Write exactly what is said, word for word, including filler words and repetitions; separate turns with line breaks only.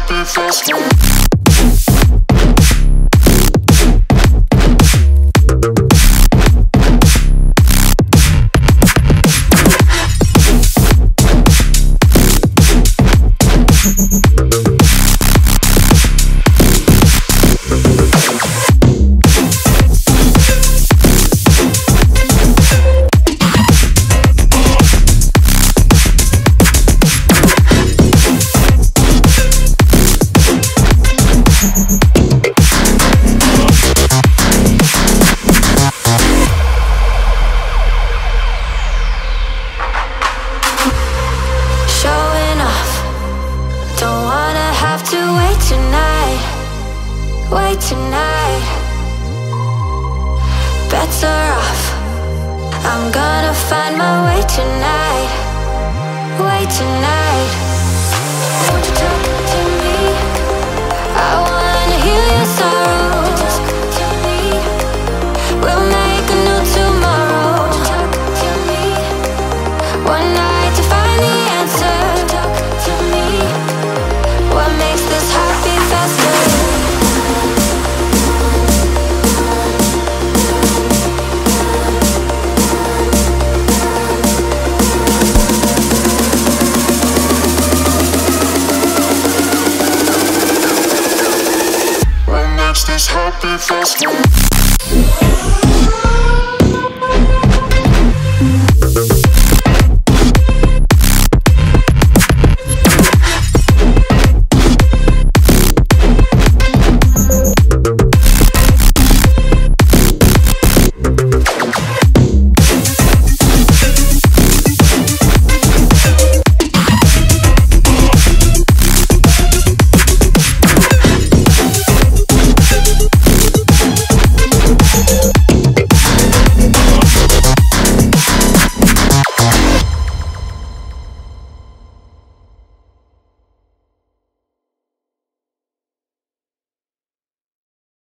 happy faster.
Wait tonight, better off. I'm gonna find my way tonight. Wait tonight. Won't you talk to me? I wanna heal your sorrow. Talk to me. We'll make a new tomorrow. Talk to me. One night to find the answer. Talk to me. What makes this heart beat faster? This happy fast.